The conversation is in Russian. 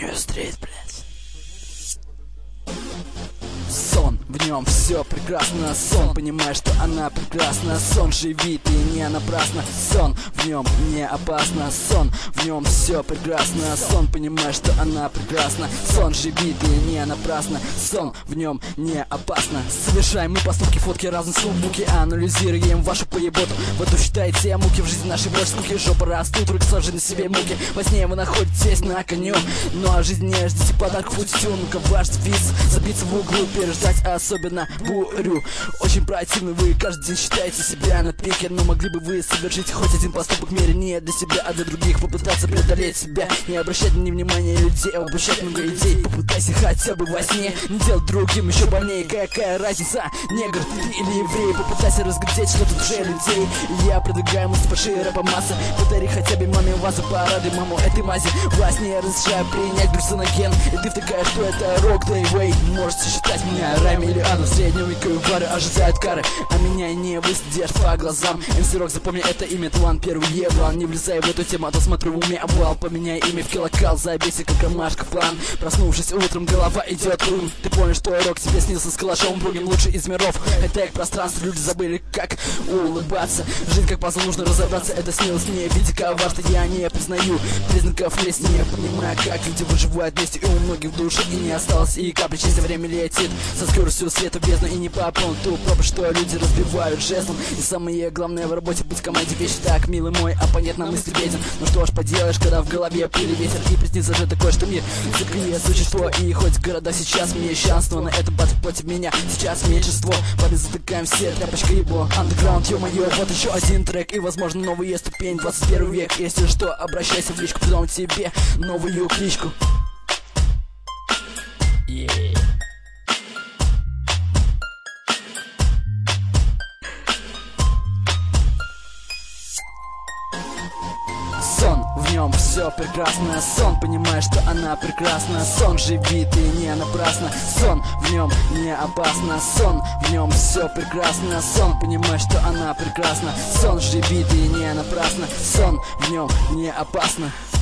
Нью-стрит, блядь. Сон, в нем все прекрасно. Сон, понимаешь, что она прекрасна. Сон, живи ты не напрасно. Сон, в нем не опасно. Сон, в нем все прекрасно. Сон, понимаешь, что она прекрасна. Сон, живи ты не напрасно. Сон, в нем не опасно. Совершаем мы поступки, фотки разные ноутбуки. Анализируем вашу поеботу. Вот вы считаете муки в жизни нашей больше скуки. Жопа растут, руки сложены себе муки. Во сне вы находитесь на коню. Ну а жизнь не ждите подарков утюнка. Ваш девиз забиться в углу, переждать особенно бурю. Очень противны вы, каждый день считаете себя на пике. Но могли бы вы совершить хоть один поступок в мире не для себя, а для других. Попытаться преодолеть себя, не обращать на внимание людей, обращать много идей. Попытайся хотя бы во сне не делать другим еще больнее. Какая разница, негр ты или еврей? Попытайся разглядеть что-то в душе людей. И я предлагаю мысли большие рэпа массы. Подари хотя бы маме вазу, порадуй маму этой мази. Во сне разрешаю принять галлюциноген. И ты втыкаешь, что это рок Дейвей. Можете считать меня Райми или Ану. Среднего века вары ожидают кары, а меня не выследишь по глазам. МС Рок, запомни это имя, талант первый евро. Не влезай в эту тему, а то смотрю в уме обвал. Поменяй имя в килокал, забейся как ромашка план. Проснувшись утром, голова идет рум. Ты понял, что рок тебе снился с калашом, другим лучше из миров. Хай-тек пространство, люди забыли как улыбаться. Жизнь как пазл, нужно разобраться, это снилось мне. Видя коварство, я не признаю признаков лести. Не понимаю, как люди выживают вместе. И у многих в душе и не осталось и капли чести. Время летит со скоростью света в бездну. И не попал ту пропасть, что люди разбивают жезлом. И самое главное в работе быть в команде вещь. Так, милый мой оппонент на мысли беден. Ну что ж поделаешь, когда в голове пыли ветер. И приснится же такое, что мир цепкое существо. И хоть города сейчас мещанство, на это батл против меня сейчас меньшинство. Пали затыкаем все, тряпочка ебло. Андеграунд, ё-моё, вот еще один трек. И возможно новая ступень, 21 век. Если что, обращайся в личку, придам тебе новую кличку. Yeah. Сон, в нем все прекрасно. Сон, понимаешь, что она прекрасна. Сон, живи ты не напрасно. Сон, в нем не опасно. Сон, в нем все прекрасно. Сон, понимаешь, что она прекрасна. Сон, живи ты не напрасно. Сон, в нем не опасно.